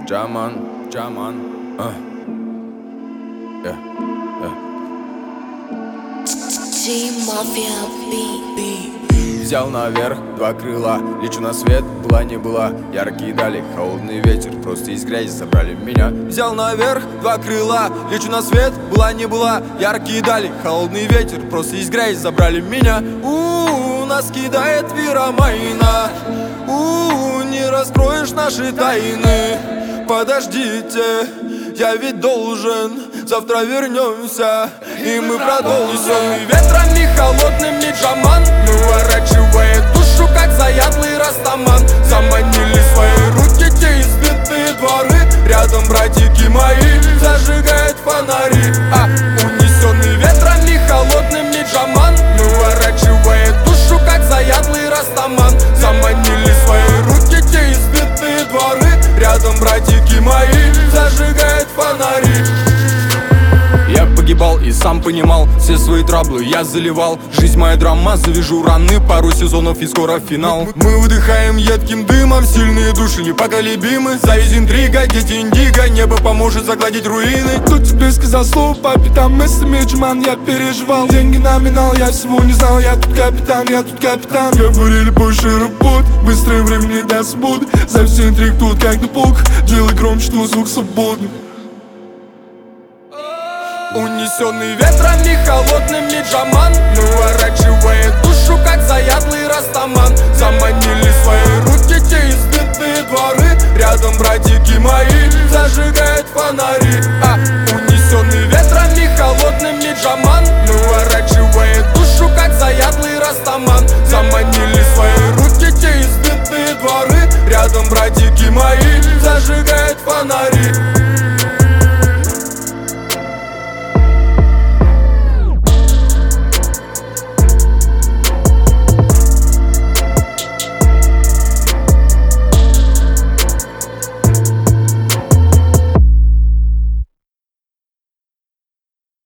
Джаман, Взял наверх два крыла, лечу на свет, была не была. Яркие дали, холодный ветер, просто из грязи забрали меня. Взял наверх два крыла, лечу на свет, была не была. Яркие дали, холодный ветер, просто из грязи забрали меня. Нас кидает виромайна, не раскроешь наши тайны. Подождите, я ведь должен, завтра вернемся, и мы продолжим. Ветрами холодными Джаман выворачивает душу, как заядлый растаман. Заманили свои руки те избитые дворы. Рядом братики мои зажигают фонари. Унесенный ветрами холодными Джаман выворачивает душу, как заядлый растаман. Заманили свои руки те избитые дворы. Рядом братики мои зажигают фонари. Я погибал и сам понимал, все свои траблы я заливал. Жизнь моя драма, завяжу раны, пару сезонов и скоро финал. Мы выдыхаем едким дымом, сильные души непоколебимы. Зависть, интрига, дети индиго, небо поможет загладить руины. Кто тебе сказал слово папе, там мыслями Джаман я переживал. Деньги номинал, я всего не знал, я тут капитан, я тут капитан. Говорили больше работ, быстрое время не даст буд. Зависть, интриг тут как на пук, делай громче, но звук свободный. Унесенный ветрами холодными Джаман выворачивает душу, как заядлый растаман. Заманили свои руки те избитые дворы. Рядом братики мои зажигают фонари. Унесенный ветрами холодными Джаман выворачивает душу, как заядлый растаман. Заманили свои руки те избитые дворы. Рядом братики мои зажигают фонари.